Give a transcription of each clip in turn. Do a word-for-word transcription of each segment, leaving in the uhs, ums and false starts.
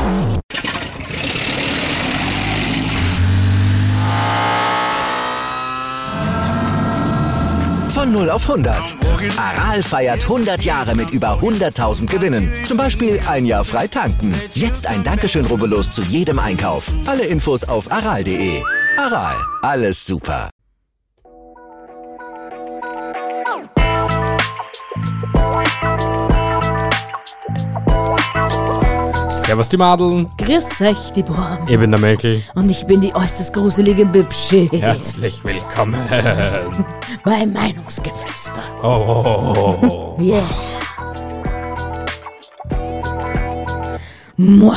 Von null auf hundert. Aral feiert hundert Jahre mit über hunderttausend Gewinnen. Zum Beispiel ein Jahr frei tanken. Jetzt ein Dankeschön, rubbellos zu jedem Einkauf. Alle Infos auf aral punkt de. Aral, alles super. Servus die Madeln. Grüß euch, die Buben. Ich bin der Mäkel. Und ich bin die äußerst gruselige Bübsche. Herzlich willkommen. Bei Meinungsgeflüster. Oh, oh, oh, oh. Yeah. Mua.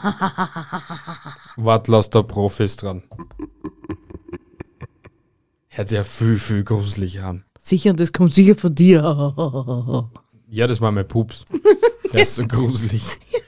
Wart, lass da Profis dran. Hört sich ja viel, viel gruselig an. Sicher, das kommt sicher von dir. Ja, das war mein Pups. Der ist so gruselig.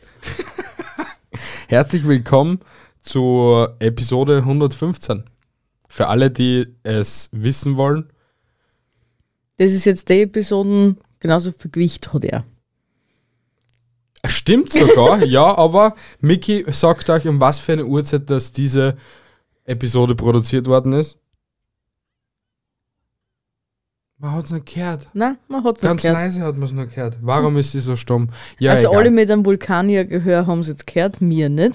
Herzlich willkommen zur Episode hundertfünfzehn. Für alle, die es wissen wollen. Das ist jetzt die Episoden, genauso viel Gewicht hat er. Stimmt sogar, ja, aber Miki sagt euch, um was für eine Uhrzeit, dass diese Episode produziert worden ist. Man hat es nicht gehört. Nein, man hat es nicht Ganz gehört. leise hat man es noch gehört. Warum ist sie so stumm? Ja, also egal. alle mit einem Vulkanier-Gehör haben es jetzt gehört, mir nicht.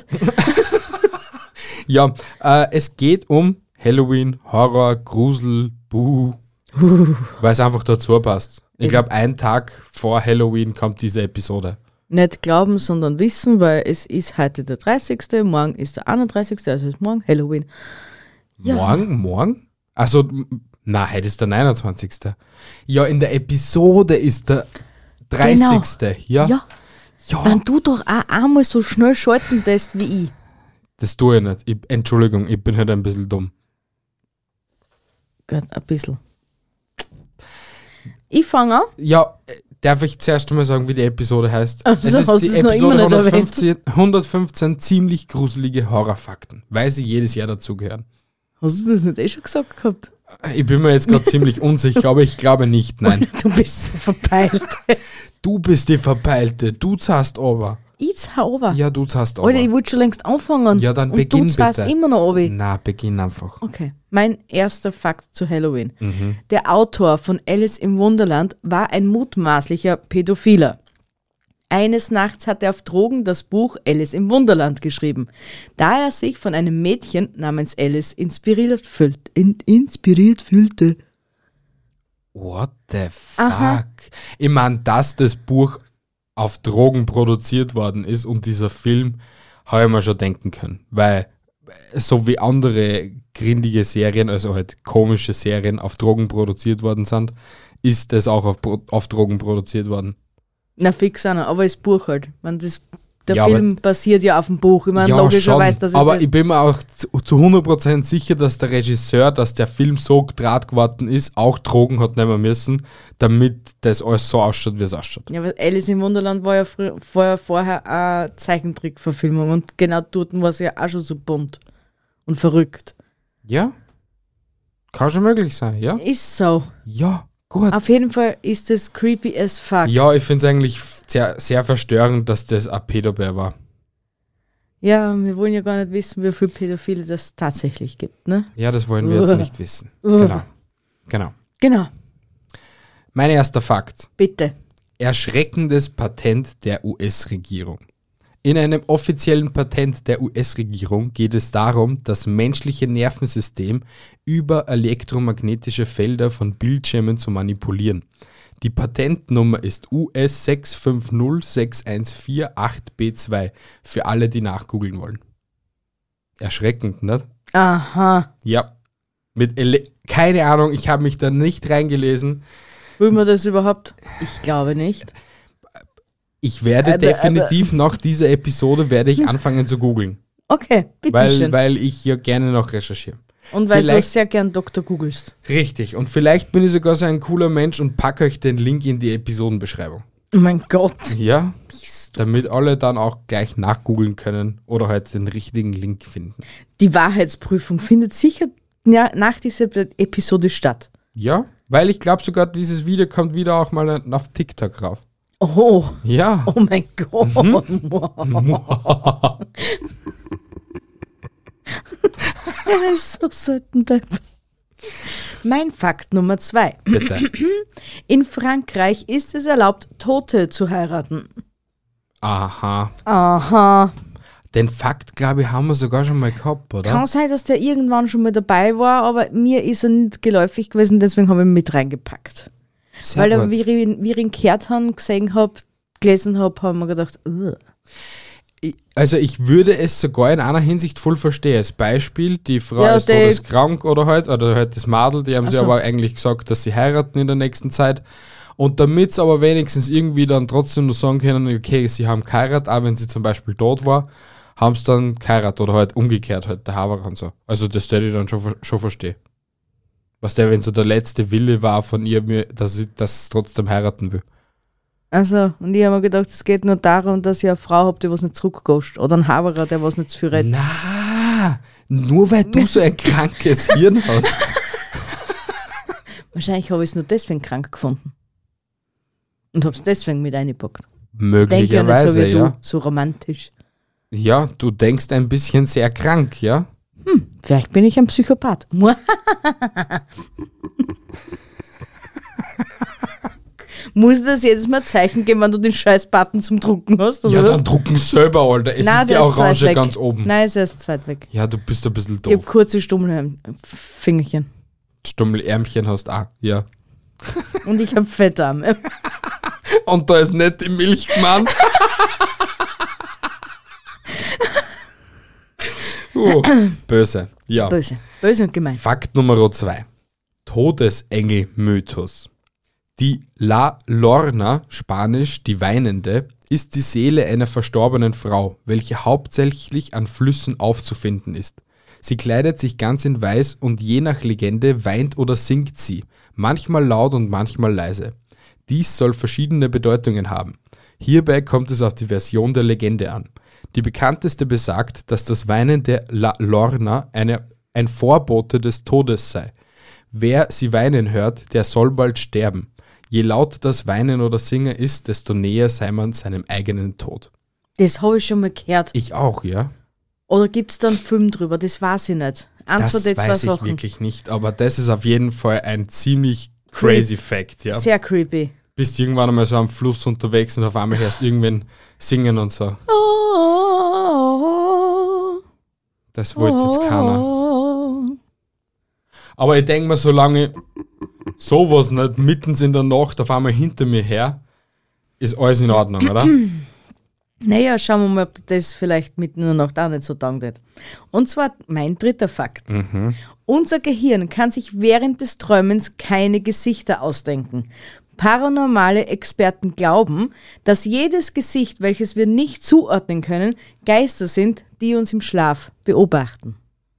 Ja, äh, es geht um Halloween, Horror, Grusel, Buh, Uh. weil es einfach dazu passt. Ich glaube, ein Tag vor Halloween kommt diese Episode. Nicht glauben, sondern wissen, weil es ist heute der dreißigste, morgen ist der einunddreißigste, also ist morgen Halloween. Ja. Morgen? Morgen? Also, m- nein, heute ist der neunundzwanzigste. Ja, in der Episode ist der dreißigste. Ja. Ja, ja. wenn du doch auch einmal so schnell schalten lässt wie ich. Das tue ich nicht. Ich, Entschuldigung, ich bin halt ein bisschen dumm. Gut, ein bisschen. Ich fange an. Ja, äh, darf ich zuerst einmal sagen, wie die Episode heißt? Ach so, es ist hast die du's noch Episode immer nicht hundertfünfzehn, hundertfünfzehn ziemlich gruselige Horrorfakten, weil sie jedes Jahr dazugehören. Hast du das nicht eh schon gesagt gehabt? Ich bin mir jetzt gerade ziemlich unsicher, aber ich glaube nicht, nein. Du bist so verpeilt. Du bist die Verpeilte, du zahlst aber. Ich zahle aber. Ja, du zahlst aber. Alter, ich wollte schon längst anfangen. Ja, dann und beginn du zahlst bitte. immer noch runter. Na, beginn einfach. Okay, mein erster Fakt zu Halloween. Mhm. Der Autor von Alice im Wunderland war ein mutmaßlicher Pädophiler. Eines Nachts hat er auf Drogen das Buch Alice im Wunderland geschrieben, da er sich von einem Mädchen namens Alice inspiriert, fühlt, in, inspiriert fühlte. What the fuck? Aha. Ich meine, dass das Buch auf Drogen produziert worden ist und dieser Film, habe ich mir schon denken können. Weil so wie andere grindige Serien, also halt komische Serien auf Drogen produziert worden sind, ist das auch auf, Pro- auf Drogen produziert worden. Na fix auch noch, aber das Buch halt. Man, das, der Ja, Film basiert ja auf dem Buch. Ich meine, Ja, logischerweise, schon. dass ich aber das, ich bin mir auch zu, zu hundert Prozent sicher, dass der Regisseur, dass der Film so draht geworden ist, auch Drogen hat nehmen müssen, damit das alles so ausschaut, wie es ausschaut. ja, weil Alice im Wunderland war ja, frü- war ja vorher eine Zeichentrickverfilmung und genau dort war es ja auch schon so bunt und verrückt. Ja? Kann schon möglich sein, ja? Ist so. Ja, gut. Auf jeden Fall ist das creepy as fuck. Ja, ich finde es eigentlich sehr, sehr verstörend, dass das ein Pädobär war. Ja, wir wollen ja gar nicht wissen, wie viele Pädophile das tatsächlich gibt, ne? Ja, das wollen wir jetzt Uah. nicht wissen. Uah. Genau. Genau. Genau, Mein erster Fakt. bitte. Erschreckendes Patent der U S-Regierung. In einem offiziellen Patent der U S-Regierung geht es darum, das menschliche Nervensystem über elektromagnetische Felder von Bildschirmen zu manipulieren. Die Patentnummer ist U S sechs fünf null sechs eins vier acht B zwei für alle, die nachgoogeln wollen. Erschreckend, nicht? Aha. Ja. Mit Ele- Keine Ahnung, ich habe mich da nicht reingelesen. Will man das überhaupt? Ich glaube nicht. Ich werde Aber- definitiv nach dieser Episode werde ich anfangen zu googeln, Okay, weil, bitteschön. weil ich ja gerne noch recherchiere. Und weil du vielleicht- sehr gern Doktor googelst. Richtig, und vielleicht bin ich sogar so ein cooler Mensch und packe euch den Link in die Episodenbeschreibung. Oh mein Gott. Ja, Bist du- damit alle dann auch gleich nachgoogeln können oder halt den richtigen Link finden. Die Wahrheitsprüfung findet sicher ja, nach dieser Episode statt. Ja, weil ich glaube sogar, dieses Video kommt wieder auch mal auf TikTok rauf. Oh, Ja. oh mein Gott. Er ist so selten depp. Mein Fakt Nummer zwei. Bitte. In Frankreich ist es erlaubt, Tote zu heiraten. Aha. Aha. Den Fakt, glaube ich, haben wir sogar schon mal gehabt, oder? Kann sein, dass der irgendwann schon mal dabei war, aber mir ist er nicht geläufig gewesen, deswegen habe ich ihn mit reingepackt. Sehr Weil er, gut. wie ich ihn, wie ich ihn gehört habe, gesehen habe, gelesen habe, haben wir gedacht, ugh. Ich- Also ich würde es sogar in einer Hinsicht voll verstehen. Als Beispiel, die Frau Ja, ist die- todeskrank oder halt, oder halt das Madel, die haben Ach sie so. aber eigentlich gesagt, dass sie heiraten in der nächsten Zeit. Und damit sie aber wenigstens irgendwie dann trotzdem nur sagen können, okay, sie haben geheiratet, auch wenn sie zum Beispiel tot war, haben sie dann geheiratet oder halt umgekehrt halt, der Haber und so. Also das würde ich dann schon, ver- schon verstehen. Was der, wenn so der letzte Wille war von ihr, mir, dass sie das trotzdem heiraten will. Also, und ich habe mir gedacht, es geht nur darum, dass ich eine Frau habe, die was nicht zurückgoscht. Oder einen Haberer, der was nicht zu viel redet. Na, nur weil du so ein krankes Hirn hast. Wahrscheinlich habe ich es nur deswegen krank gefunden. Und habe es deswegen mit eingepackt. Denke ja nicht Möglicherweise, so wie ja. du, so romantisch. Ja, du denkst ein bisschen sehr krank, ja? Vielleicht bin ich ein Psychopath. Muss das jedes Mal Zeichen geben, wenn du den Scheiß-Button zum Drucken hast? Oder Ja, was? dann drucken selber, Alter. Es Nein, ist die der ist zu weit Orange weg. ganz oben. Nein, es ist zu weit weg. Ja, du bist ein bisschen Ich habe doof. kurze Stummelfingerchen. Stummelärmchen hast auch, ja. Und ich habe Fettarme. Und da ist nicht die Milch gemeint. oh, böse. Ja. Böse. Böse und gemein. Fakt Nummer zwei. Todesengel-Mythos. Die La Lorna, spanisch die Weinende, ist die Seele einer verstorbenen Frau, welche hauptsächlich an Flüssen aufzufinden ist. Sie kleidet sich ganz in Weiß und je nach Legende weint oder singt sie, manchmal laut und manchmal leise. Dies soll verschiedene Bedeutungen haben. Hierbei kommt es auf die Version der Legende an. Die bekannteste besagt, dass das Weinen der La Lorna eine, ein Vorbote des Todes sei. Wer sie weinen hört, der soll bald sterben. Je lauter das Weinen oder Singen ist, desto näher sei man seinem eigenen Tod. Das habe ich schon mal gehört. Ich auch, ja? Oder gibt es da einen Film drüber? Das weiß ich nicht. Eins von Das den zwei weiß ich Sachen. wirklich nicht, aber das ist auf jeden Fall ein ziemlich crazy Fact, ja. Sehr creepy. Bist irgendwann einmal so am Fluss unterwegs und auf einmal hörst du irgendwen singen und so. Das wollte jetzt keiner. Aber ich denke mir, solange sowas nicht mitten in der Nacht auf einmal hinter mir her, ist alles in Ordnung, oder? Naja, schauen wir mal, ob das vielleicht mitten in der Nacht auch nicht so taugt hat. Und zwar mein dritter Fakt. Unser Gehirn kann sich während des Träumens keine Gesichter ausdenken. Paranormale Experten glauben, dass jedes Gesicht, welches wir nicht zuordnen können, Geister sind, die uns im Schlaf beobachten.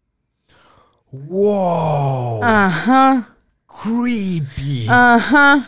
Wow, Aha, creepy. aha,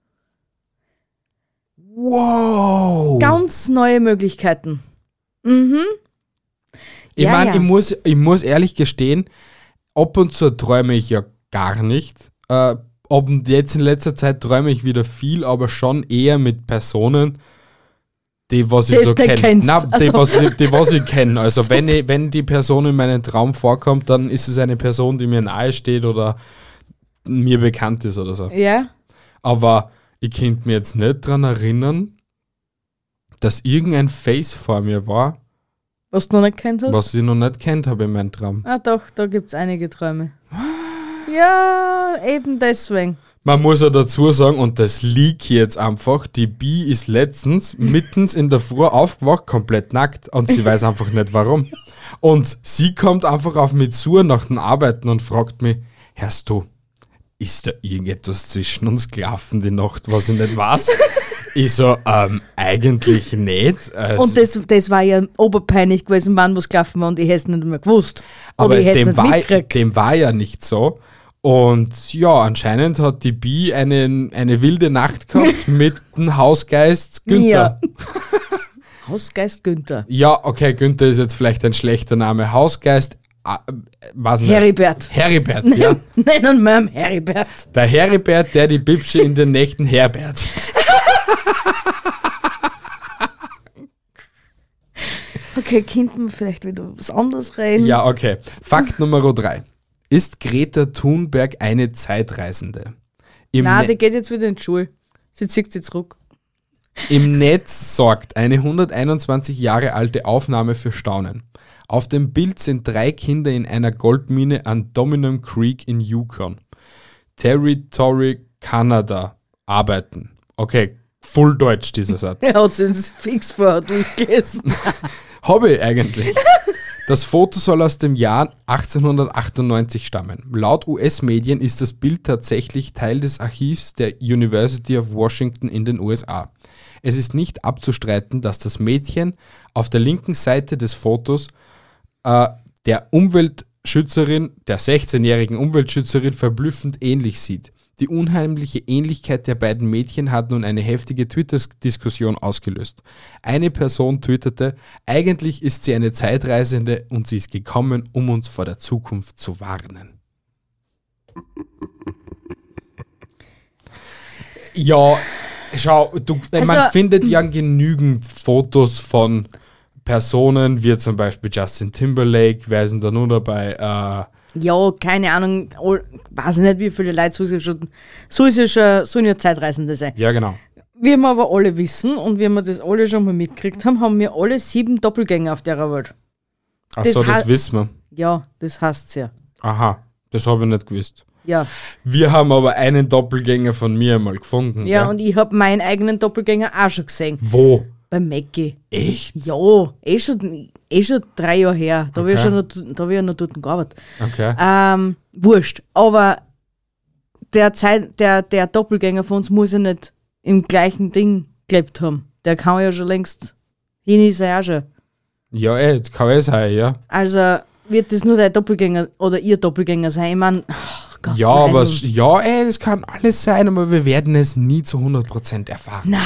Wow. ganz neue Möglichkeiten. Mhm. Ich Ja, meine, ja. ich, muss, ich muss ehrlich gestehen, ab und zu träume ich ja gar nicht. Äh, ab und jetzt in letzter Zeit träume ich wieder viel, aber schon eher mit Personen, die was ich Das so du kenne. kennst. Nein, die, Also- was, ich- die was ich kenne. Also wenn, ich, wenn die Person in meinem Traum vorkommt, dann ist es eine Person, die mir nahe steht oder mir bekannt ist oder so. Ja, Aber ich könnte mir jetzt nicht daran erinnern, dass irgendein Face vor mir war, was du noch nicht kennt hast? was ich noch nicht kennt habe in meinem Traum. Ah doch, da gibt es einige Träume. Ja, eben deswegen. Man muss ja dazu sagen, und das liegt jetzt einfach, die Bi ist letztens mittens in der Früh aufgewacht, komplett nackt und sie weiß einfach nicht warum. Und sie kommt einfach auf mich zu nach dem Arbeiten und fragt mich, hörst du, ist da irgendetwas zwischen uns gelaufen die Nacht, was ich nicht weiß? Ich so, ähm, eigentlich nicht. Also, Und das, das war ja oberpeinlich gewesen, wann was gelaufen war und ich hätte es nicht mehr gewusst. Oder aber ich hätte es dem nicht war, mitgekriegt. dem war ja nicht so. Und ja, anscheinend hat die Bi eine, eine wilde Nacht gehabt mit dem Hausgeist Günther. Hausgeist Günther. Ja, okay, Günther ist jetzt vielleicht ein schlechter Name. Hausgeist, äh, was nicht. Heribert. Heribert, ja. Nennen wir ihn Heribert. Der Heribert, der die Bibsche in den Nächten Herbert. Okay, könnten wir vielleicht wieder was anderes reden? Ja, okay. Fakt Nummer drei. Ist Greta Thunberg eine Zeitreisende? Im Nein, Ne- die geht jetzt wieder in die Schule. Sie zieht sie zurück. Im Netz sorgt eine hunderteinundzwanzig Jahre alte Aufnahme für Staunen. Auf dem Bild sind drei Kinder in einer Goldmine an Dominion Creek in Yukon, Territory, Kanada, arbeiten. Okay, full Deutsch dieser Satz. Er hat es fix vorher durchgelesen. Habe ich eigentlich. Das Foto soll aus dem Jahr achtzehnhundertachtundneunzig stammen. Laut U S-Medien ist das Bild tatsächlich Teil des Archivs der University of Washington in den U S A. Es ist nicht abzustreiten, dass das Mädchen auf der linken Seite des Fotos äh, der Umweltschützerin, der sechzehnjährigen Umweltschützerin verblüffend ähnlich sieht. Die unheimliche Ähnlichkeit der beiden Mädchen hat nun eine heftige Twitter-Diskussion ausgelöst. Eine Person twitterte, eigentlich ist sie eine Zeitreisende und sie ist gekommen, um uns vor der Zukunft zu warnen. Ja, schau, du, Also- man findet ja genügend Fotos von Personen, wie zum Beispiel Justin Timberlake, wer ist denn da nur dabei? Äh, Ja, keine Ahnung, all- weiß ich nicht, wie viele Leute so ist ja schon, so ist ja schon, sollen ja Zeitreisende sein. ja, genau. Wie wir aber alle wissen und wie wir das alle schon mal mitgekriegt haben, haben wir alle sieben Doppelgänger auf der Welt. Achso, Das das, ha- wissen wir. Ja, das heißt's ja. Aha, das habe ich nicht gewusst. Ja, Wir haben aber einen Doppelgänger von mir mal gefunden. ja gell? und ich habe meinen eigenen Doppelgänger auch schon gesehen. Wo? Bei Mackie. Echt? Ja, eh schon, eh schon drei Jahre her. Da habe ich, Okay. schon noch- da hab ich ja noch dort gearbeitet. Okay. Ähm, wurscht. Aber der, Zeit, der, der Doppelgänger von uns muss ja nicht im gleichen Ding gelebt haben. Der kann ja schon längst hin, ist er auch schon. Ja, ey, das kann eh sein, ja. Also wird das nur der Doppelgänger oder ihr Doppelgänger sein? Ich meine, oh Gott. Ja, aber Leute. es- ja, ey, das kann alles sein, aber wir werden es nie zu hundert Prozent erfahren. Na.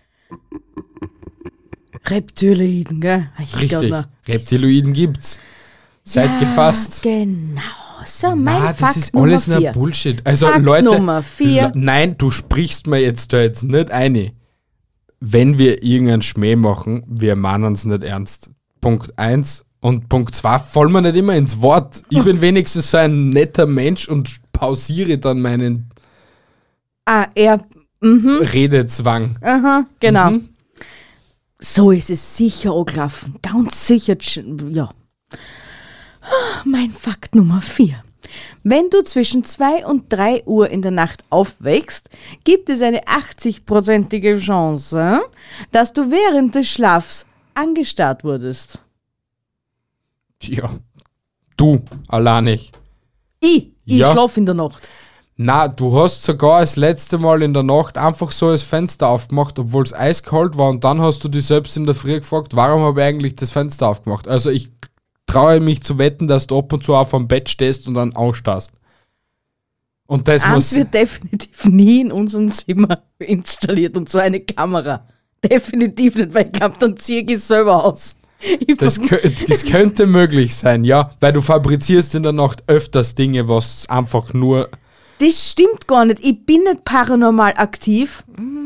Reptiloiden, gell? Ich glaub Richtig. noch. Reptiloiden gibt's. Seid Ja, gefasst. Genau. So, mein Na, das Fakt ist Nummer alles nur vier. Bullshit. Also Fakt Leute, Nummer vier. Le- nein, du sprichst mir jetzt da jetzt nicht ein. Wenn wir irgendeinen Schmäh machen, wir meinen es nicht ernst. Punkt eins. Und Punkt zwei, fallen mir nicht immer ins Wort. Ich bin wenigstens so ein netter Mensch und pausiere dann meinen Ah, er, Redezwang. aha, genau. Mhm. So ist es sicher angelaufen. Ganz sicher, tsch- ja. Mein Fakt Nummer vier. Wenn du zwischen zwei und drei Uhr in der Nacht aufwächst, gibt es eine achtzig-prozentige Chance, dass du während des Schlafs angestarrt wurdest. Ja. Du, allein nicht. Ich, ich Ja. schlaf in der Nacht. Na, du hast sogar das letzte Mal in der Nacht einfach so das Fenster aufgemacht, obwohl es eiskalt war, und dann hast du dich selbst in der Früh gefragt, warum habe ich eigentlich das Fenster aufgemacht? Also ich traue mich zu wetten, dass du ab und zu auf am Bett stehst und dann ausstarrst. Und das Eins muss... wird definitiv nie in unserem Zimmer installiert, und zwar eine Kamera. Definitiv nicht, weil ich glaube, dann ziehe ich es selber aus. Ich Das, ver- kö- das könnte möglich sein, ja, weil du fabrizierst in der Nacht öfters Dinge, was einfach nur... Das stimmt gar nicht. Ich bin nicht paranormal aktiv.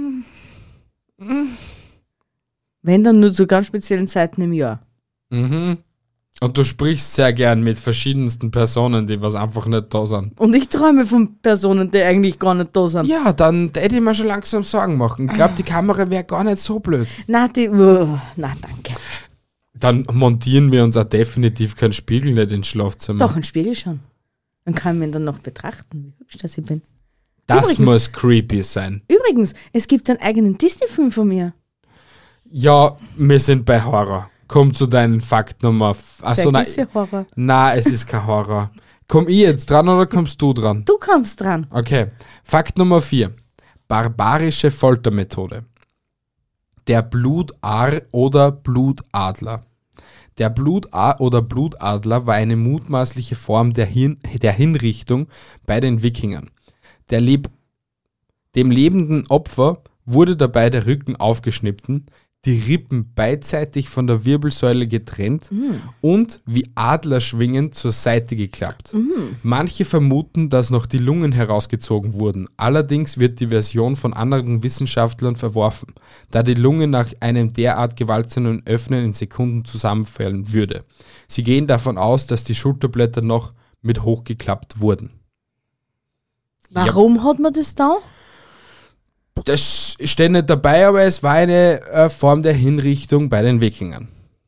Wenn dann nur zu ganz speziellen Zeiten im Jahr. Mhm. Und du sprichst sehr gern mit verschiedensten Personen, die was einfach nicht da sind. Und ich träume von Personen, die eigentlich gar nicht da sind. Ja, dann hätte ich mir schon langsam Sorgen machen. Ich glaube, die Kamera wäre gar nicht so blöd. Na, die. Uh, na, danke. Dann montieren wir uns auch definitiv keinen Spiegel nicht ins Schlafzimmer. Doch, ein Spiegel schon. Dann kann man dann noch betrachten, wie hübsch das ich bin. das übrigens- muss creepy sein. Übrigens, es gibt einen eigenen Disney-Film von mir. Ja, wir sind bei Horror. Komm zu deinem Fakt Nummer... f- Achso, Der nein. ist ja Horror. Nein, es ist kein Horror. Komm ich jetzt dran oder kommst du dran? Du kommst dran. Okay. Fakt Nummer vier. Barbarische Foltermethode. Der Blutaar oder Blutadler. Der Blutaar oder Blutadler war eine mutmaßliche Form der, Hin der Hinrichtung bei den Wikingern. Der Leb dem lebenden Opfer wurde dabei der Rücken aufgeschnitten, die Rippen beidseitig von der Wirbelsäule getrennt Mhm. und wie Adlerschwingen zur Seite geklappt. Mhm. Manche vermuten, dass noch die Lungen herausgezogen wurden. Allerdings wird die Version von anderen Wissenschaftlern verworfen, da die Lunge nach einem derart gewaltsamen Öffnen in Sekunden zusammenfallen würde. Sie gehen davon aus, dass die Schulterblätter noch mit hochgeklappt wurden. Warum hat man das da? Das steht nicht dabei, aber es war eine äh, Form der Hinrichtung bei den Wikingern.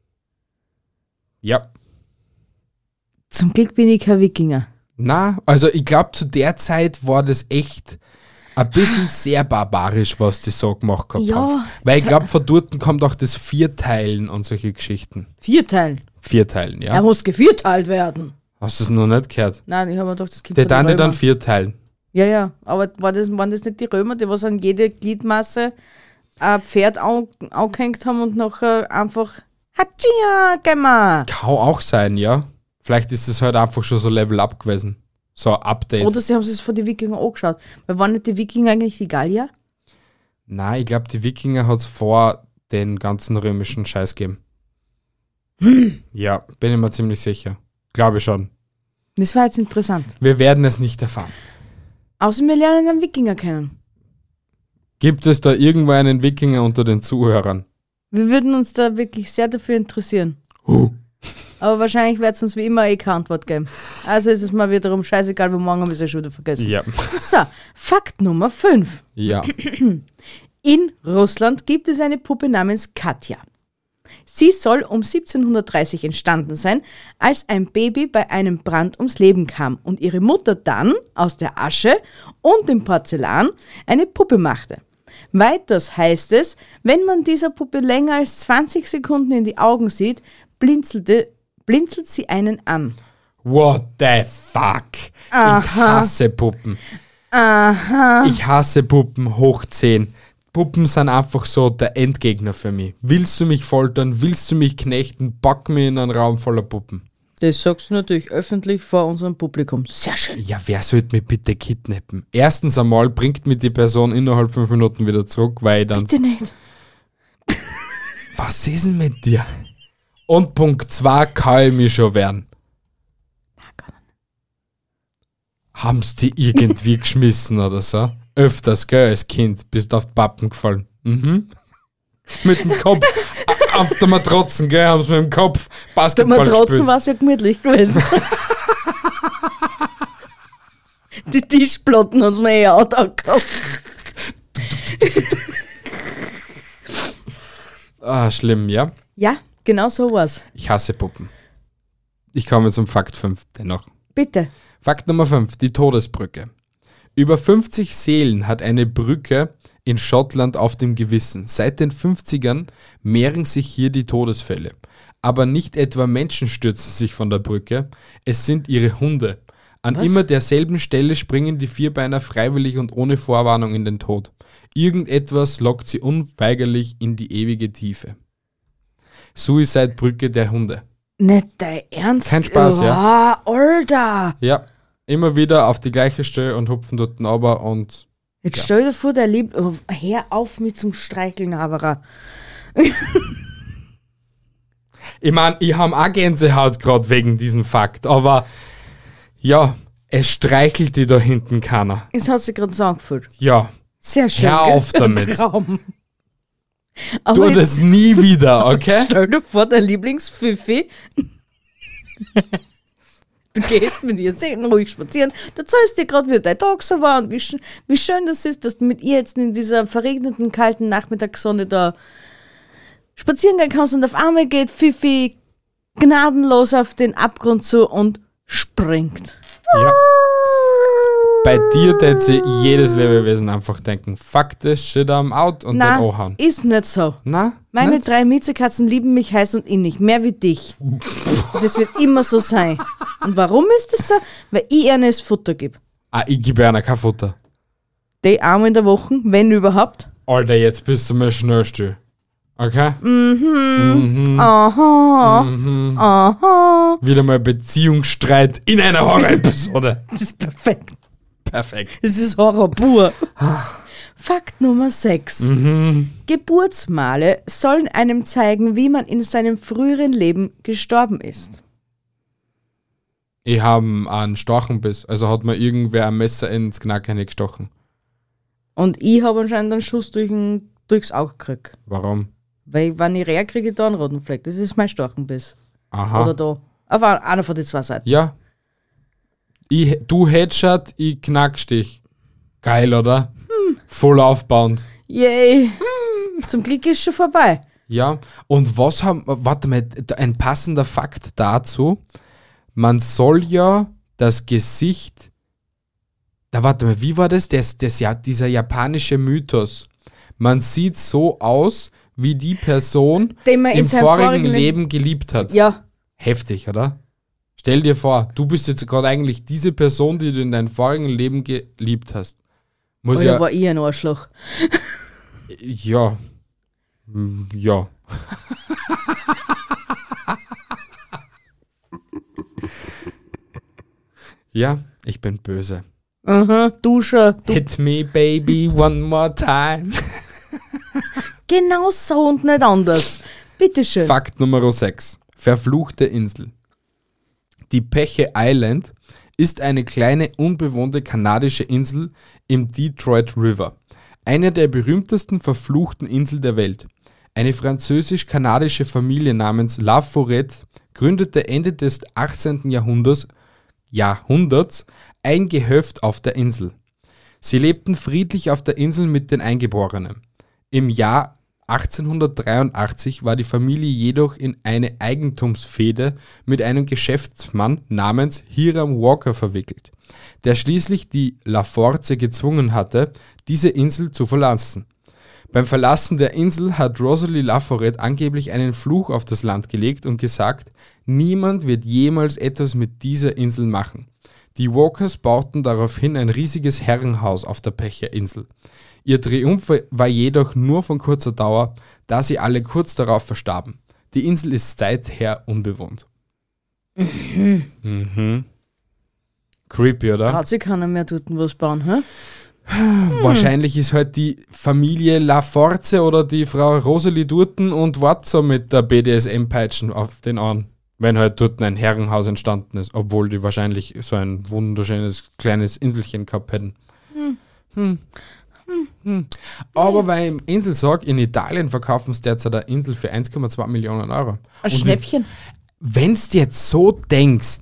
Ja. Zum Glück bin ich kein Wikinger. Na, also ich glaube, zu der Zeit war das echt ein bisschen sehr barbarisch, was die so gemacht gehabt Ja, haben. Weil ich so- glaube, von dort kommt auch das Vierteilen und solche Geschichten. Vierteilen. Vierteilen, ja. Er muss gevierteilt werden. Hast du es noch nicht gehört? Nein, ich habe mir gedacht, das gibt Der dann die dann vierteilen. Ja, ja, aber war das, waren das nicht die Römer, die was an jede Gliedmasse ein Pferd an, angehängt haben und nachher einfach Hatschia gemacht? Kann auch sein, ja. Vielleicht ist es halt einfach schon so Level Up gewesen. So ein Update. Oder sie haben sich von den Wikingern angeschaut. Weil waren nicht die Wikinger eigentlich die Gallier? Nein, ich glaube, die Wikinger hat es vor den ganzen römischen Scheiß gegeben. Ja, bin ich mir ziemlich sicher. Glaube schon. Das war jetzt interessant. Wir werden es nicht erfahren. Außer wir lernen einen Wikinger kennen. Gibt es da irgendwo einen Wikinger unter den Zuhörern? Wir würden uns da wirklich sehr dafür interessieren. Huh. Aber wahrscheinlich wird es uns wie immer eh keine Antwort geben. Also ist es mal wiederum scheißegal, weil morgen haben wir es ja schon wieder vergessen. Ja. So, Fakt Nummer fünf. Ja. In Russland gibt es eine Puppe namens Katja. Sie soll um siebzehnhundertdreißig entstanden sein, als ein Baby bei einem Brand ums Leben kam und ihre Mutter dann aus der Asche und dem Porzellan eine Puppe machte. Weiters heißt es, wenn man dieser Puppe länger als zwanzig Sekunden in die Augen sieht, blinzelte, blinzelt sie einen an. What the fuck? Ich Aha. hasse Puppen. Aha. Ich hasse Puppen hoch zehn. Puppen sind einfach so der Endgegner für mich. Willst du mich foltern? Willst du mich knechten? Pack mich in einen Raum voller Puppen. Das sagst du natürlich öffentlich vor unserem Publikum. Sehr schön. Ja, wer sollte mich bitte kidnappen? Erstens einmal bringt mich die Person innerhalb fünf Minuten wieder zurück, weil ich dann... Bitte nicht. Was ist denn mit dir? Und Punkt zwei kann ich mich schon wehren. Haben's die irgendwie geschmissen oder so? Öfters, gell, als Kind. Bist auf die Pappen gefallen. Mhm. Mit dem Kopf. A- auf der Matratzen, gell, haben's mit dem Kopf Der Basketball Matratzen gespielt. war es ja gemütlich gewesen. Die Tischplatten haben es mir eh auch da gehabt. Ah, schlimm, ja. Ja, genau so war's. Ich hasse Puppen. Ich komme zum Fakt fünf dennoch. Bitte. Fakt Nummer fünf, die Todesbrücke. Über fünfzig Seelen hat eine Brücke in Schottland auf dem Gewissen. Seit den fünfzigern mehren sich hier die Todesfälle. Aber nicht etwa Menschen stürzen sich von der Brücke, es sind ihre Hunde. An Was? immer derselben Stelle springen die Vierbeiner freiwillig und ohne Vorwarnung in den Tod. Irgendetwas lockt sie unweigerlich in die ewige Tiefe. Suicide-Brücke der Hunde. Nicht dein Ernst? Kein Spaß, ja. Alter. Ja, immer wieder auf die gleiche Stelle und hupfen dort runter und Jetzt Ja. stell dir vor, der liebt... Oh, hör auf mit zum Streicheln, Havara. ich meine, ich habe auch Gänsehaut gerade wegen diesem Fakt, aber ja, es streichelt die da hinten keiner. Es hat sich gerade so angefühlt. Ja, Sehr schön. Hör gell? auf damit. Traum. tu Aber jetzt das nie wieder, okay? stell dir vor, dein Lieblingsfifi... Du gehst mit ihr sehr ruhig spazieren. Du erzählst dir gerade, wie dein Tag so war und wie, sch- wie schön das ist, dass du mit ihr jetzt in dieser verregneten, kalten Nachmittagssonne da spazieren gehen kannst und auf einmal geht Fifi gnadenlos auf den Abgrund zu und springt. Ja. Bei dir tät sie jedes Lebewesen einfach denken, fuck this shit, I'm out und dann Nein, anhauen. ist nicht so. Na? Meine nicht? drei Miezekatzen lieben mich heiß und innig, mehr wie dich. Das wird immer so sein. Und warum ist das so? Weil ich ihnen das Futter gebe. Ah, ich gebe einer kein Futter. Die einmal in der Woche, wenn überhaupt. Alter, jetzt bist du mal schnell still. Okay? Mhm. Aha. Mhm. Aha. Wieder mal Beziehungsstreit in einer Horror-Episode. Das ist perfekt. Perfekt. Das ist Horror pur. Fakt Nummer sechs. Mhm. Geburtsmale sollen einem zeigen, wie man in seinem früheren Leben gestorben ist. Ich habe einen Stachenbiss, also hat mir irgendwer ein Messer ins Knacken gestochen. Und ich habe anscheinend einen Schuss durch ein, durchs Auge gekriegt. Warum? Weil, wenn ich Reha kriege, da einen roten Fleck. Das ist mein Stachenbiss. Aha. Oder da. Auf einer einer von den zwei Seiten. Ja. Ich, du Headshot, ich Knackstich. Geil, oder? Hm. Voll aufbauend. Yay. Hm. Zum Glück ist schon vorbei. Ja, und was haben, warte mal, ein passender Fakt dazu. Man soll ja das Gesicht, da warte mal, wie war das? das, das ja, dieser japanische Mythos. Man sieht so aus, wie die Person Den man in im seinem vorigen vorigen Leben geliebt hat. Ja. Heftig, oder? Stell dir vor, du bist jetzt gerade eigentlich diese Person, die du in deinem vorigen Leben geliebt hast. Muss Oder ja, war ich ein Arschloch? ja. Hm, Ja. Ja, ich bin böse. Aha, du schon. Du. Hit me, baby, one more time. Genau so und nicht anders. Bitteschön. Fakt Nummer sechs. Verfluchte Insel. Die Peche Island ist eine kleine, unbewohnte kanadische Insel im Detroit River. Eine der berühmtesten verfluchten Inseln der Welt. Eine französisch-kanadische Familie namens La Forêt gründete Ende des achtzehnten. Jahrhunderts, Jahrhunderts ein Gehöft auf der Insel. Sie lebten friedlich auf der Insel mit den Eingeborenen. Im Jahr achtzehnhundertdreiundachtzig war die Familie jedoch in eine Eigentumsfehde mit einem Geschäftsmann namens Hiram Walker verwickelt, der schließlich die Laforce gezwungen hatte, diese Insel zu verlassen. Beim Verlassen der Insel hat Rosalie Laforêt angeblich einen Fluch auf das Land gelegt und gesagt, niemand wird jemals etwas mit dieser Insel machen. Die Walkers bauten daraufhin ein riesiges Herrenhaus auf der Pecherinsel. Ihr Triumph war jedoch nur von kurzer Dauer, da sie alle kurz darauf verstarben. Die Insel ist seither unbewohnt. Mhm. Mhm. Creepy, oder? Traut sich keiner mehr dort was bauen, hä? Wahrscheinlich ist halt die Familie Laforce oder die Frau Rosalie Durten und wartet so mit der B D S M-Peitschen auf den Ohren, wenn halt dort ein Herrenhaus entstanden ist, obwohl die wahrscheinlich so ein wunderschönes kleines Inselchen gehabt hätten. Hm. Hm. Hm. Aber weil ich im Insel sage, in Italien verkaufen sie derzeit eine Insel für eins Komma zwei Millionen Euro. Ein Schnäppchen. Wenn du jetzt so denkst,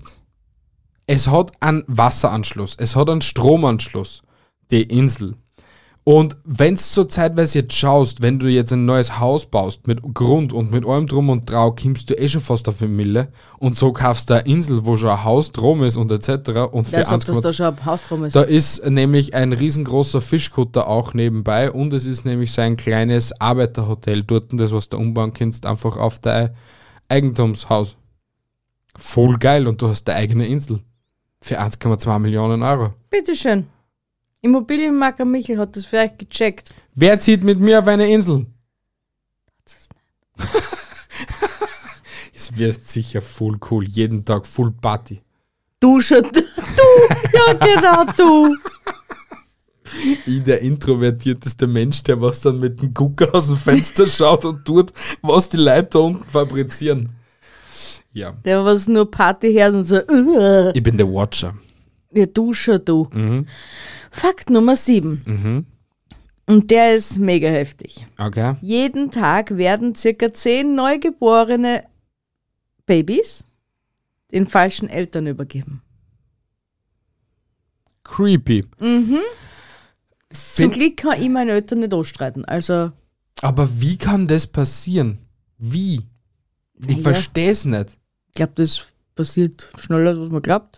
es hat einen Wasseranschluss, es hat einen Stromanschluss, die Insel. Und wenn du so zeitweise jetzt schaust, wenn du jetzt ein neues Haus baust, mit Grund und mit allem drum und drau, kommst du eh schon fast auf eine Mille. Und so kaufst du eine Insel, wo schon ein Haus drum ist und et cetera. Und für Wer sagt, dass eins Komma zwei da schon ein Haus drum ist? Da ist nämlich ein riesengroßer Fischkutter auch nebenbei und es ist nämlich so ein kleines Arbeiterhotel dort, das was du umbauen kannst, einfach auf dein Eigentumshaus. Voll geil und du hast deine eigene Insel. Für eins Komma zwei Millionen Euro. Bitteschön. Immobilienmakler Michel hat das vielleicht gecheckt. Wer zieht mit mir auf eine Insel? Es wird sicher voll cool. Jeden Tag Full Party. Du schon. Du! Ja, genau, du! Ich, der introvertierteste Mensch, der was dann mit dem Gucker aus dem Fenster schaut und tut, was die Leute da unten fabrizieren. Ja. Der was nur Party hört und so. Uh. Ich bin der Watcher. Ja, du schon, du. Mhm. Fakt Nummer sieben. Mhm. Und der ist mega heftig. Okay. Jeden Tag werden circa zehn neugeborene Babys den falschen Eltern übergeben. Creepy. Mhm. Zum Find, Glück kann ich meine Eltern nicht ausstreiten. Also, aber wie kann das passieren? Wie? Ich Ja. verstehe es nicht. ich glaube, das passiert schneller, als man glaubt.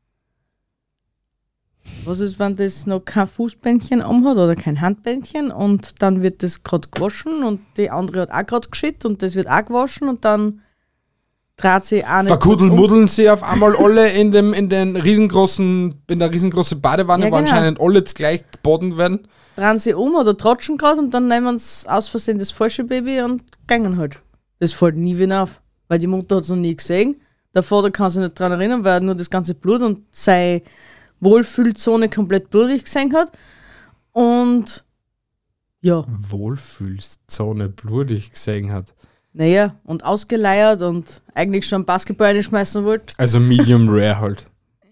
Was ist, wenn das noch kein Fußbändchen anhat oder kein Handbändchen und dann wird das gerade gewaschen und die andere hat auch gerade geschüttet und das wird auch gewaschen und dann dreht sie auch nicht kurz um. Verkuddelmuddeln sie auf einmal alle in dem in den riesengroßen in der riesengroßen Badewanne, Ja, wo genau. anscheinend alle jetzt gleich geboten werden. Drehen sie um oder tratschen gerade und dann nehmen sie aus Versehen das falsche Baby und gehen halt. Das fällt nie wieder auf, weil die Mutter hat es noch nie gesehen. Der Vater kann sich nicht dran erinnern, weil er nur das ganze Blut und seine Wohlfühlzone komplett blutig gesehen hat. Und Ja. Wohlfühlzone blutig gesehen hat. Naja, und ausgeleiert und eigentlich schon Basketball reinschmeißen wollte. Also Medium Rare halt.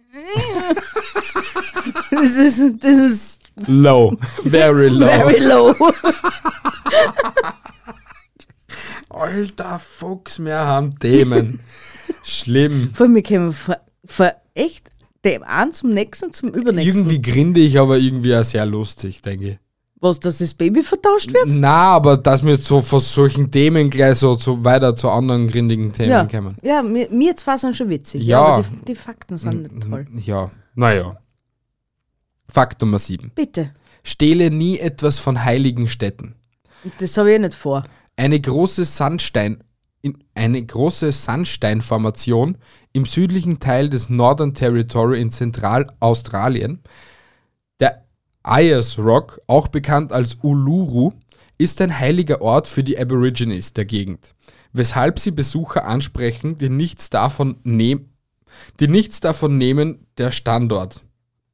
Das ist, das ist Low. Very low. very low. Alter Fuchs, wir haben Themen. Schlimm. Vor allem, wir kämen vor, vor echt dem einen zum nächsten, zum übernächsten. Irgendwie grinde ich, aber irgendwie auch sehr lustig, denke ich. Was, dass das Baby vertauscht wird? Na, aber dass wir so von solchen Themen gleich so, so weiter zu anderen grindigen Themen Ja, kommen. ja mir, mir zwei sind schon witzig. Ja. Ja, aber die, die Fakten sind nicht toll. Ja, naja. Fakt Nummer sieben. Bitte. Stehle nie etwas von heiligen Städten. Das habe ich nicht vor. Eine große Sandstein, in, eine große Sandsteinformation im südlichen Teil des Northern Territory in Zentralaustralien, der Ayers Rock, auch bekannt als Uluru, ist ein heiliger Ort für die Aborigines der Gegend, weshalb sie Besucher ansprechen, die nichts davon, nehm, die nichts davon nehmen, der Standort.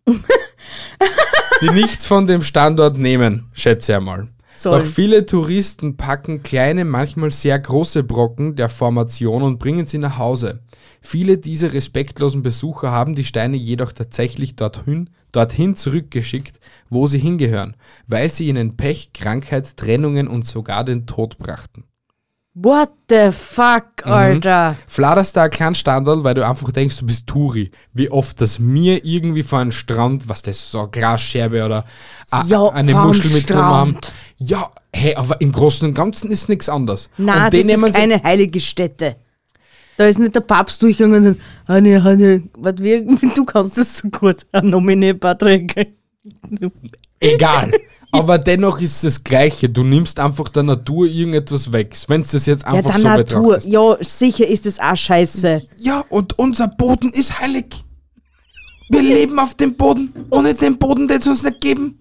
die nichts von dem Standort nehmen, schätze ich einmal. Sollen. Doch viele Touristen packen kleine, manchmal sehr große Brocken der Formation und bringen sie nach Hause. Viele dieser respektlosen Besucher haben die Steine jedoch tatsächlich dorthin, dorthin zurückgeschickt, wo sie hingehören, weil sie ihnen Pech, Krankheit, Trennungen und sogar den Tod brachten. What the fuck, Alter? Fladerst da ein kleines Standard, weil du einfach denkst, du bist Touri. Wie oft, dass mir irgendwie vor einem Strand, was das so eine Glasscherbe oder a, Ja, eine vom Muschel mit drin haben. Strand. Ja, hey, aber im Großen und Ganzen ist nichts anderes. Nein, und den das nehmen ist sie- keine heilige Stätte. Da ist nicht der Papst durchgegangen und dann, Hanne, Hanne, was wir, du kannst das so gut, Herr Nomine Patrick. Egal. Aber dennoch ist es das Gleiche. Du nimmst einfach der Natur irgendetwas weg. Wenn du das jetzt Ja, einfach der so Natur, betrachtest. ja, sicher ist das auch scheiße. Ja, und unser Boden ist heilig. Wir leben auf dem Boden. Ohne den Boden, den es uns nicht geben.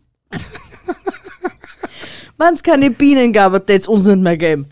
Wenn es keine Bienen gab, wird es uns nicht mehr geben.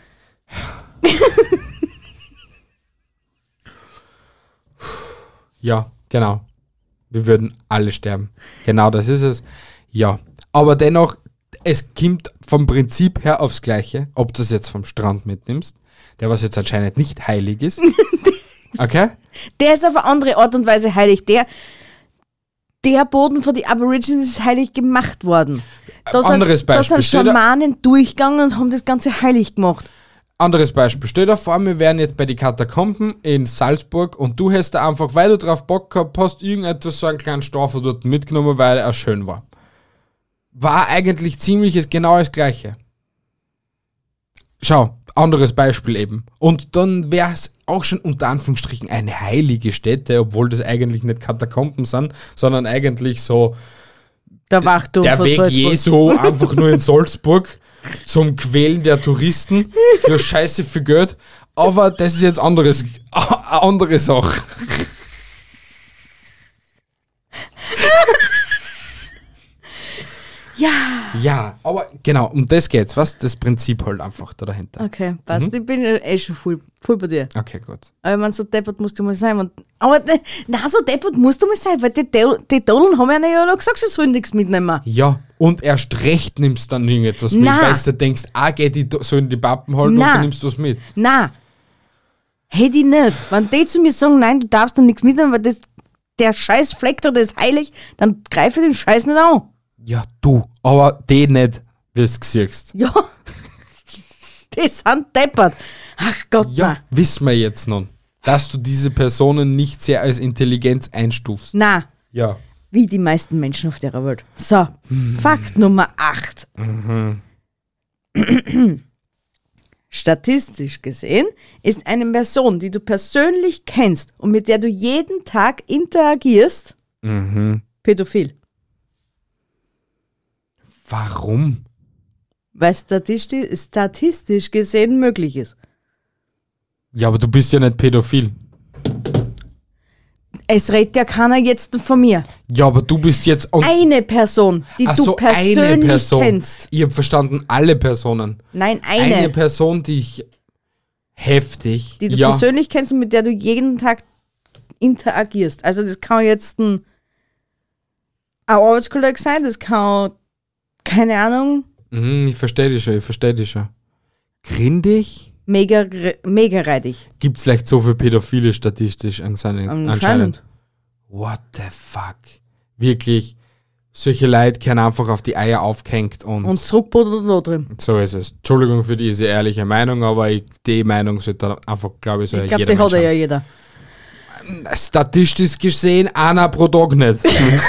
Ja, genau. Wir würden alle sterben. Genau, das ist es. Ja. Aber dennoch, es kommt vom Prinzip her aufs Gleiche, ob du es jetzt vom Strand mitnimmst, der was jetzt anscheinend nicht heilig ist. Okay? Der ist auf eine andere Art und Weise heilig. Der, der Boden von den Aborigines ist heilig gemacht worden. Da Anderes sind, da Beispiel. sind Stell dir- Schamanen durchgegangen und haben das Ganze heilig gemacht. Anderes Beispiel. Stell dir vor, wir wären jetzt bei den Katakomben in Salzburg und du hast da einfach, weil du drauf Bock gehabt hast, irgendetwas, so einen kleinen Stoffer dort mitgenommen, weil er schön war. War eigentlich ziemlich das genau das Gleiche. Schau, anderes Beispiel eben. Und dann wäre es auch schon unter Anführungsstrichen eine heilige Stätte, obwohl das eigentlich nicht Katakomben sind, sondern eigentlich so Der Wachturm der von Weg Salzburg. Jesu einfach nur in Salzburg zum Quälen der Touristen für Scheiße für Geld. Aber das ist jetzt anderes, eine andere Sache. Ja. Ja, aber genau, um das geht's, was? Das Prinzip halt einfach da dahinter. Okay, passt. Mhm. Ich bin ja eh schon voll, voll bei dir. Okay, gut. Aber ich meine, so deppert musst du mal sein. Und, aber ne- nein, so deppert musst du mal sein, weil die, Del- die Dodeln haben ja ja noch gesagt, sie sollen nichts mitnehmen. Ja, und erst recht nimmst dann irgendetwas mit, Nein. weil du denkst, ah, geh, die do- sollen die Pappen halten und Nein. du nimmst was mit. Nein, hätte ich nicht. Wenn die zu mir sagen, nein, du darfst dann nichts mitnehmen, weil das, der Scheiß Fleck da, das ist heilig, dann greife ich den Scheiß nicht an. Ja, du, aber die nicht, wie du siehst. Ja, die sind deppert. Ach Gott, Ja, nein. wissen wir jetzt noch, dass du diese Personen nicht sehr als Intelligenz einstufst. Nein, Ja. wie die meisten Menschen auf der Welt. So, Fakt Nummer acht. Statistisch gesehen ist eine Person, die du persönlich kennst und mit der du jeden Tag interagierst, Mhm. pädophil. Warum? Weil statistisch, statistisch gesehen möglich ist. Ja, aber du bist ja nicht pädophil. Es redet ja keiner jetzt von mir. Ja, aber du bist jetzt... Und, Eine Person, die ach du so, persönlich eine Person. kennst. Ich habe verstanden, alle Personen. Nein, Eine, eine, Person, die ich... Heftig. die du ja. persönlich kennst und mit der du jeden Tag interagierst. Also das kann jetzt ein, ein Arbeitskollege sein, das kann, keine Ahnung, Mhm, ich verstehe dich schon, ich verstehe dich schon. Grindig? Mega, mega reidig. Gibt es vielleicht so viele Pädophile statistisch anscheinend? Anscheinend. anscheinend. What the fuck? Wirklich, solche Leute werden einfach auf die Eier aufgehängt und, Und zurückbuddelt da drin. so ist es. Entschuldigung für diese ehrliche Meinung, aber ich, die Meinung sollte dann einfach, glaube ich, so Ich glaube, jeder die hat Mensch ja haben. jeder. Statistisch gesehen, einer pro Tag nicht.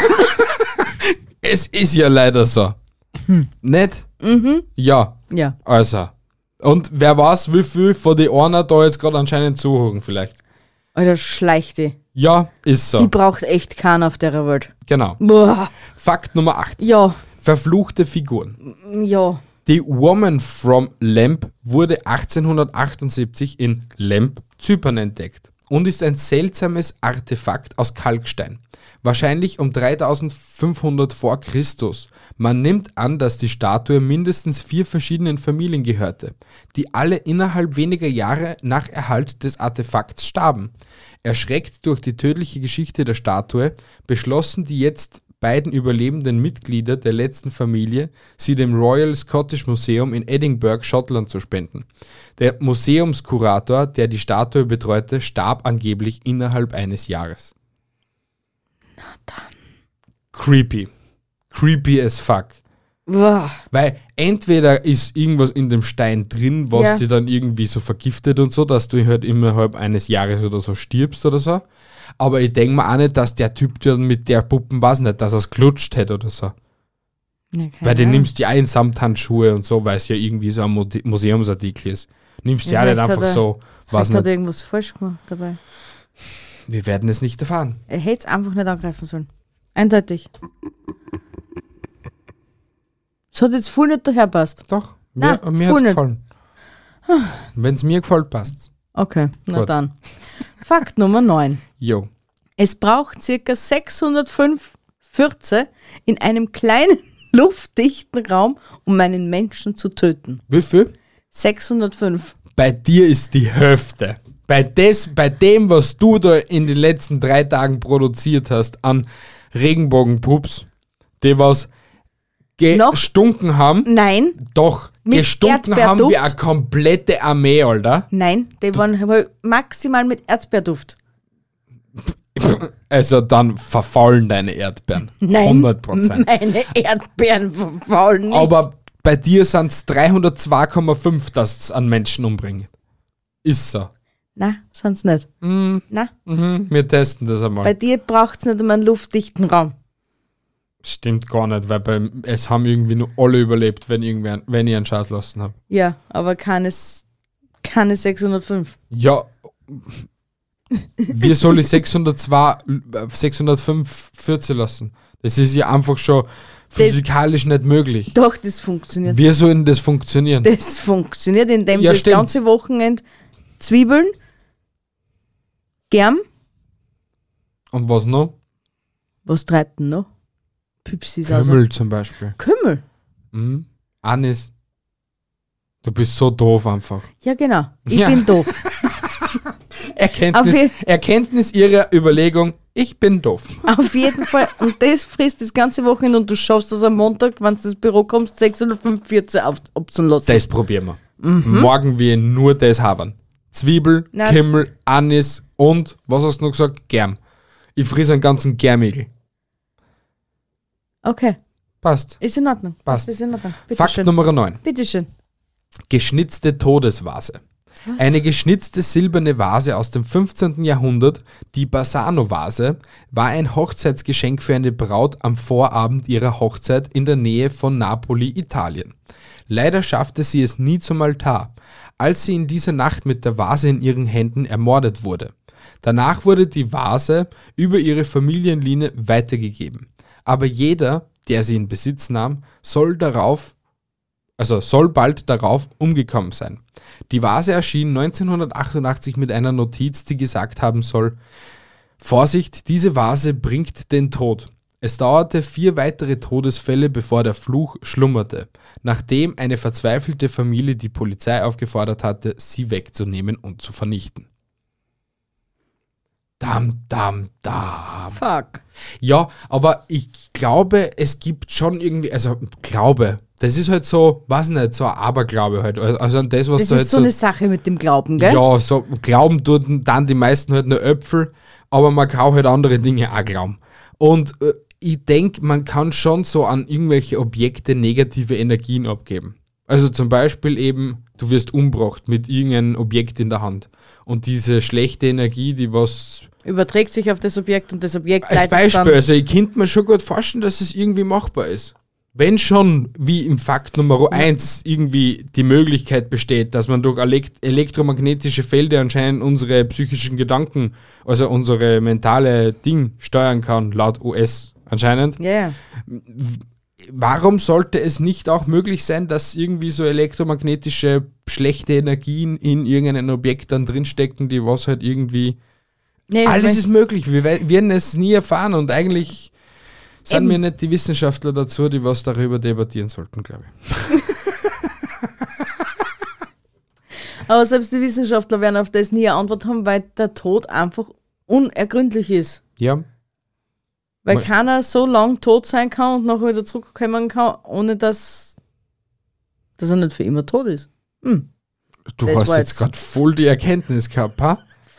Es ist ja leider so. Hm. Nicht? Mhm. Ja, Ja. also. Und wer weiß, wie viel von den einer da jetzt gerade anscheinend zuhören vielleicht. Alter, schleicht die. Ja, ist so. Die braucht echt keinen auf der Welt. Genau. Boah. Fakt Nummer acht. Ja, Verfluchte Figuren. ja. Die Woman from Lemp wurde achtzehnhundertachtundsiebzig in Lemp, Zypern entdeckt und ist ein seltsames Artefakt aus Kalkstein. Wahrscheinlich um dreitausendfünfhundert vor Christus. Man nimmt an, dass die Statue mindestens vier verschiedenen Familien gehörte, die alle innerhalb weniger Jahre nach Erhalt des Artefakts starben. Erschreckt durch die tödliche Geschichte der Statue, beschlossen die jetzt beiden überlebenden Mitglieder der letzten Familie, sie dem Royal Scottish Museum in Edinburgh, Schottland zu spenden. Der Museumskurator, der die Statue betreute, starb angeblich innerhalb eines Jahres. Na dann. Creepy. Creepy as fuck. Boah. Weil entweder ist irgendwas in dem Stein drin, was Ja. dich dann irgendwie so vergiftet und so, dass du halt innerhalb eines Jahres oder so stirbst oder so. Aber ich denke mir auch nicht, dass der Typ dann mit der Puppen, weiß nicht, dass er es klutscht hätte oder so. Ja, keine Weil du Ahnung. nimmst die ein Samthandschuhe und so, weil es ja irgendwie so ein Mo- Museumsartikel ist. Nimmst die Ja, auch nicht vielleicht hat einfach er- so, weiß Vielleicht hat er nicht. irgendwas falsch gemacht dabei. Wir werden es nicht erfahren. Er hätte es einfach nicht angreifen sollen. Eindeutig. Es hat jetzt voll nicht daherpasst. Doch, mir, Nein, mir voll hat es nicht. gefallen. Wenn es mir gefällt, passt's. Okay, na Gut. dann. Fakt Nummer neun. Jo. Es braucht circa sechshundertfünf Fürze in einem kleinen, luftdichten Raum, um einen Menschen zu töten. Wie viel? sechshundertfünf. Bei dir ist die Hälfte. Bei, des, bei dem, was du da in den letzten drei Tagen produziert hast an Regenbogenpups, die was Noch? gestunken haben, Nein, doch, Mit gestunken haben Erdbeerduft? wie eine komplette Armee, Alter. nein, die waren wohl maximal mit Erdbeerduft. Also dann verfaulen deine Erdbeeren. Nein, hundert Prozent. meine Erdbeeren verfaulen nicht. Aber bei dir sind es dreihundertzwei Komma fünf, dass es an Menschen umbringt. Ist so. Na, sind's nicht. Mm, Na, mhm, wir testen das einmal. bei dir braucht's nicht einmal einen luftdichten Raum. Stimmt gar nicht, weil bei, es haben irgendwie nur alle überlebt, wenn, irgendwer, wenn ich einen Scheiß lassen habe. Ja, aber keines, keine sechshundertfünf. Ja, wie soll ich sechshundertzwei, sechshundertfünf vierzehn lassen? Das ist ja einfach schon physikalisch nicht möglich. Doch, das funktioniert. Wie soll denn das funktionieren? Das funktioniert, indem Ja, du das stimmt. ganze Wochenende Zwiebeln, Germ, Und was noch? was treibt denn noch? Püpsis aus. Kümmel zum Beispiel. Kümmel. Mhm. Anis. Du bist so doof einfach. Ja, genau. Ich Ja. bin doof. Erkenntnis, Auf je- Erkenntnis ihrer Überlegung, ich bin doof. Auf jeden Fall. Und das frisst das ganze Wochenende und du schaffst das am Montag, wenn du ins Büro kommst, sechshundertfünfundvierzig auf, abzulassen. Das probieren wir. Morgen wir nur das haben. Zwiebel, Na. Kümmel, Anis und, was hast du noch gesagt? Germ. Ich friss einen ganzen Germigel. Okay, Passt. ist in Ordnung. Passt. Ist in Ordnung. Bitte Fakt schön. Nummer neun. Bitteschön. Geschnitzte Todesvase. Was? Eine geschnitzte silberne Vase aus dem fünfzehnten Jahrhundert, die Bassano-Vase, war ein Hochzeitsgeschenk für eine Braut am Vorabend ihrer Hochzeit in der Nähe von Napoli, Italien. Leider schaffte sie es nie zum Altar, als sie in dieser Nacht mit der Vase in ihren Händen ermordet wurde. Danach wurde die Vase über ihre Familienlinie weitergegeben. Aber jeder, der sie in Besitz nahm, soll darauf Also soll bald darauf umgekommen sein. Die Vase erschien neunzehnhundertachtundachtzig mit einer Notiz, die gesagt haben soll: Vorsicht, diese Vase bringt den Tod. Es dauerte vier weitere Todesfälle, bevor der Fluch schlummerte, nachdem eine verzweifelte Familie die Polizei aufgefordert hatte, sie wegzunehmen und zu vernichten. Dam, dam, dam. Fuck. Ja, aber ich glaube, es gibt schon irgendwie, also glaube, das ist halt so, weiß nicht, so ein Aberglaube halt. Also an das, was Das da ist halt so eine Sache mit dem Glauben, gell? Ja, so glauben tut dann die meisten halt nur Äpfel, aber man kann halt andere Dinge auch glauben. Und äh, ich denke, man kann schon so an irgendwelche Objekte negative Energien abgeben. Also zum Beispiel eben, du wirst umgebracht mit irgendeinem Objekt in der Hand. Und diese schlechte Energie, die was... Überträgt sich auf das Objekt und das Objekt Als leitet Beispiel, dann... also ich könnte mir schon gut vorstellen, dass es irgendwie machbar ist. Wenn schon, wie im Fakt Nummer eins irgendwie die Möglichkeit besteht, dass man durch elekt- elektromagnetische Felder anscheinend unsere psychischen Gedanken, also unsere mentale Ding steuern kann, laut U S anscheinend. Ja, yeah. Warum sollte es nicht auch möglich sein, dass irgendwie so elektromagnetische schlechte Energien in irgendeinem Objekt dann drinstecken, die was halt irgendwie... Nee, Alles wenn- ist möglich, wir we- werden es nie erfahren und eigentlich sind Eben. wir nicht die Wissenschaftler dazu, die was darüber debattieren sollten, glaube ich. Aber selbst die Wissenschaftler werden auf das nie eine Antwort haben, weil der Tod einfach unergründlich ist. Ja, Weil Mal- keiner so lang tot sein kann und nachher wieder zurückkommen kann, ohne dass, dass er nicht für immer tot ist. Hm. du Das hast war jetzt jetzt- gerade voll die Erkenntnis gehabt, ha?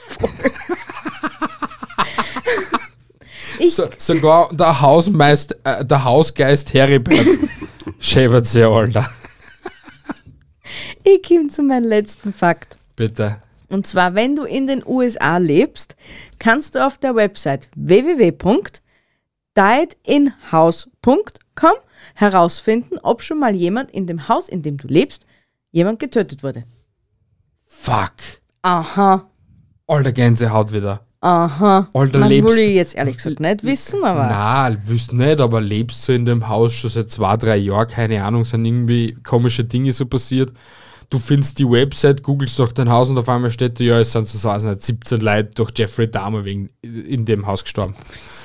Ich- So, sogar der Hausmeister, äh, der Hausgeist Heribert schäbert sich, Alter. Ich komme zu meinem letzten Fakt. Bitte. Und zwar, wenn du in den U S A lebst, kannst du auf der Website w w w punkt died in house punkt com herausfinden, ob schon mal jemand in dem Haus, in dem du lebst, jemand getötet wurde. Fuck. Aha, Alter, Gänsehaut wieder. aha. Alter, Man lebst- will ich jetzt ehrlich gesagt nicht wissen, aber Na, wüsst nicht, aber lebst du in dem Haus schon seit zwei, drei Jahren, keine Ahnung, sind irgendwie komische Dinge so passiert. Du findest die Website, googelst nach dein Haus und auf einmal steht da, ja, es sind so so also nicht siebzehn Leute durch Jeffrey Dahmer wegen in dem Haus gestorben.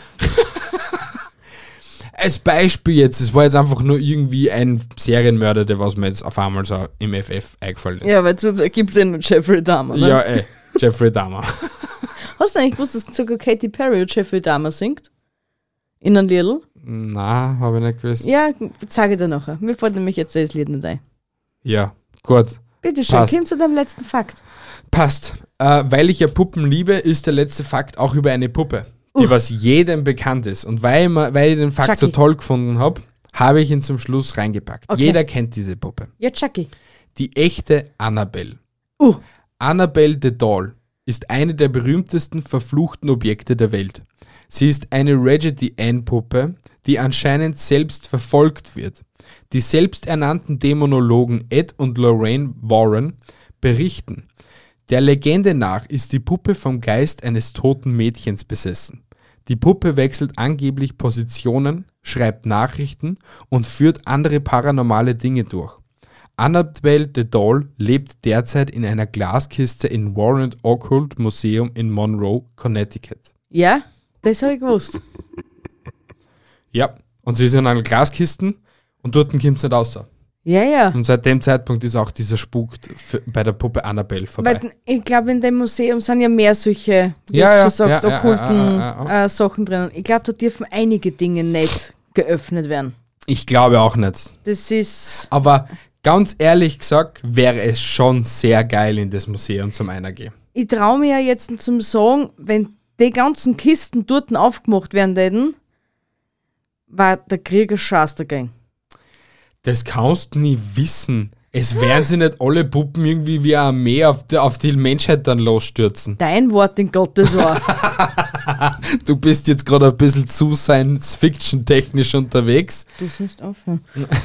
Als Beispiel jetzt, es war jetzt einfach nur irgendwie ein Serienmörder, der was mir jetzt auf einmal so im F F eingefallen ist. ja, weil sonst gibt es ja nur Jeffrey Dahmer. Ne? Ja, ey, Jeffrey Dahmer. Hast du eigentlich gewusst, dass sogar Katy Perry und Jeffrey Dahmer singt? In einem Liedl? Na, habe ich nicht gewusst. Ja, sage ich dir nachher. Mir fällt nämlich jetzt das Lied nicht ein. Ja, gut. Bitte schön, Passt. komm zu deinem letzten Fakt. Passt. Äh, weil ich ja Puppen liebe, ist der letzte Fakt auch über eine Puppe, die Uh. was jedem bekannt ist. Und weil, ma- weil ich den Fakt so Chucky. toll gefunden habe, habe ich ihn zum Schluss reingepackt. Okay. Jeder kennt diese Puppe. Ja, Chucky. Die echte Annabelle. Uh, Annabelle the Doll ist eine der berühmtesten verfluchten Objekte der Welt. Sie ist eine Raggedy Ann-Puppe, die anscheinend selbst verfolgt wird. Die selbsternannten Dämonologen Ed und Lorraine Warren berichten, der Legende nach ist die Puppe vom Geist eines toten Mädchens besessen. Die Puppe wechselt angeblich Positionen, schreibt Nachrichten und führt andere paranormale Dinge durch. Annabelle the Doll lebt derzeit in einer Glaskiste im Warren Occult Museum in Monroe, Connecticut. ja, das habe ich gewusst. Ja, und sie ist in einer Glaskiste und dort kommt es nicht raus. Ja, ja. Und seit dem Zeitpunkt ist auch dieser Spuk für, bei der Puppe Annabelle vorbei. Weil ich glaube, in dem Museum sind ja mehr solche, wie Ja, du ja, schon sagst, ja, ja, okkulten ja, ja, ja. Äh, Sachen drinnen. Ich glaube, da dürfen einige Dinge nicht geöffnet werden. Ich glaube auch nicht. Das ist. Aber ganz ehrlich gesagt, wäre es schon sehr geil, in das Museum zum Einergehen. Ich traue mir ja jetzt zum Sagen, wenn die ganzen Kisten dort aufgemacht werden würden, war der Krieg ein Schatz dagegen. Das kannst du nie wissen. Es werden sie nicht alle Puppen irgendwie wie eine Armee auf die, auf die Menschheit dann losstürzen. Dein Wort in Gottes Ohr. Du bist jetzt gerade ein bisschen zu Science-Fiction-technisch unterwegs. Du sollst aufhören.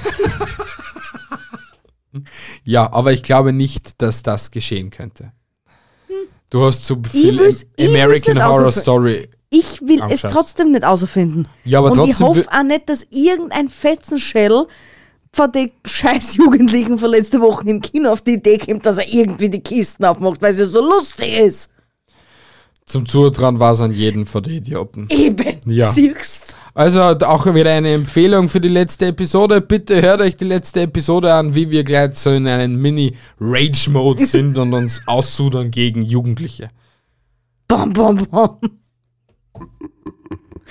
Ja, aber ich glaube nicht, dass das geschehen könnte. Du hast zu viel will's- ich will's American nicht Horror ausf- Story. Ich will es Angeschaut. trotzdem nicht außerfinden. Ja, aber Und ich trotzdem hoffe wi- auch nicht, dass irgendein Fetzenschädel von den scheiß Jugendlichen von letzter Woche im Kino auf die Idee kommt, dass er irgendwie die Kisten aufmacht, weil es ja so lustig ist. Zum Zutrauen war es an jeden von den Idioten. Eben. Ja. Siehst. Also auch wieder eine Empfehlung für die letzte Episode. Bitte hört euch die letzte Episode an, wie wir gleich so in einem Mini-Rage-Mode sind und uns aussudern gegen Jugendliche. Bam, bam, bam.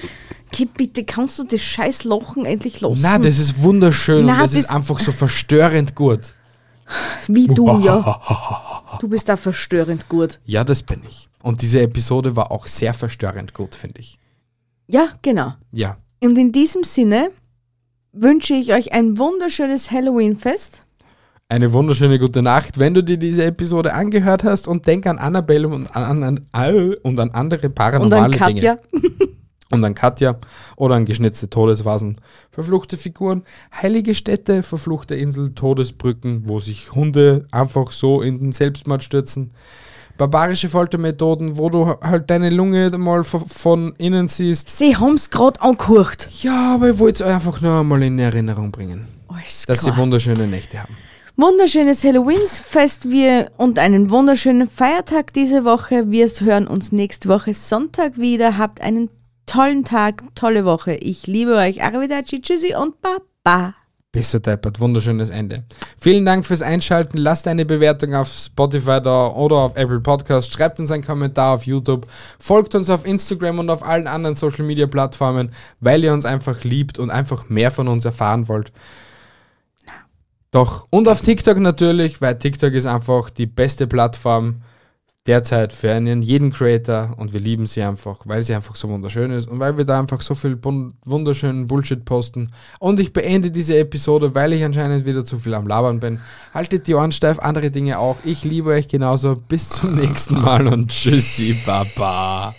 Okay, bitte, kannst du das scheiß Lachen endlich lassen? Na, das ist wunderschön Na, und das, das- ist einfach so verstörend gut. Wie du, ja. Du bist da verstörend gut. Ja, das bin ich. Und diese Episode war auch sehr verstörend gut, finde ich. Ja, genau. Ja. Und in diesem Sinne wünsche ich euch ein wunderschönes Halloween-Fest. Eine wunderschöne gute Nacht, wenn du dir diese Episode angehört hast, und denk an Annabelle und an, an, an, und an andere Und paranormale an Katja. Dinge. Und an Katja oder an geschnitzte Todesvasen, verfluchte Figuren, heilige Städte, verfluchte Insel, Todesbrücken, wo sich Hunde einfach so in den Selbstmord stürzen, barbarische Foltermethoden, wo du halt deine Lunge mal von, von innen siehst. Sie haben's grad angehört. Ja, aber ich wollte es euch einfach nur einmal in Erinnerung bringen, Alles dass klar. sie wunderschöne Nächte haben. Wunderschönes Halloween-Fest wir und einen wunderschönen Feiertag diese Woche. Wir hören uns nächste Woche Sonntag wieder. Habt einen tollen Tag, tolle Woche. Ich liebe euch. Arrivederci, tschüssi und baba. Bis so deppert, wunderschönes Ende. Vielen Dank fürs Einschalten. Lasst eine Bewertung auf Spotify da oder auf Apple Podcast. Schreibt uns einen Kommentar auf YouTube. Folgt uns auf Instagram und auf allen anderen Social Media Plattformen, weil ihr uns einfach liebt und einfach mehr von uns erfahren wollt. Doch, und auf TikTok natürlich, weil TikTok ist einfach die beste Plattform derzeit für einen jeden Creator, und wir lieben sie einfach, weil sie einfach so wunderschön ist und weil wir da einfach so viel bun- wunderschönen Bullshit posten. Und ich beende diese Episode, weil ich anscheinend wieder zu viel am Labern bin. Haltet die Ohren steif, andere Dinge auch. Ich liebe euch genauso. Bis zum nächsten Mal und tschüssi, Baba.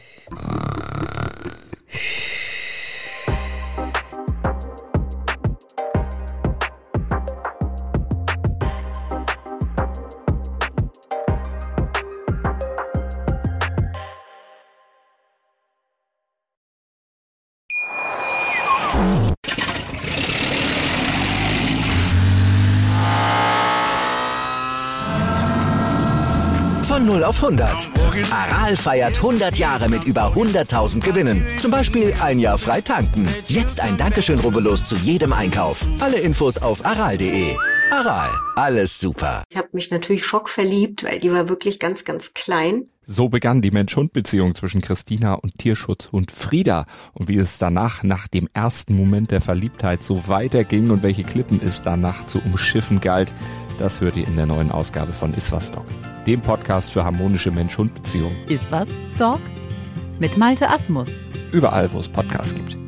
Von null auf hundert. Aral feiert hundert Jahre mit über hunderttausend Gewinnen. Zum Beispiel ein Jahr frei tanken. Jetzt ein Dankeschön, rubbellos zu jedem Einkauf. Alle Infos auf aral punkt de. Aral, alles super. Ich habe mich natürlich schockverliebt, weil die war wirklich ganz, ganz klein. So begann die Mensch-Hund-Beziehung zwischen Christina und Tierschutzhund Frieda. Und wie es danach, nach dem ersten Moment der Verliebtheit, so weiterging und welche Klippen es danach zu umschiffen galt, das hört ihr in der neuen Ausgabe von Iswas Dog, dem Podcast für harmonische Mensch-Hund-Beziehungen. Ist was, Dog? Mit Malte Asmus. Überall, wo es Podcasts gibt.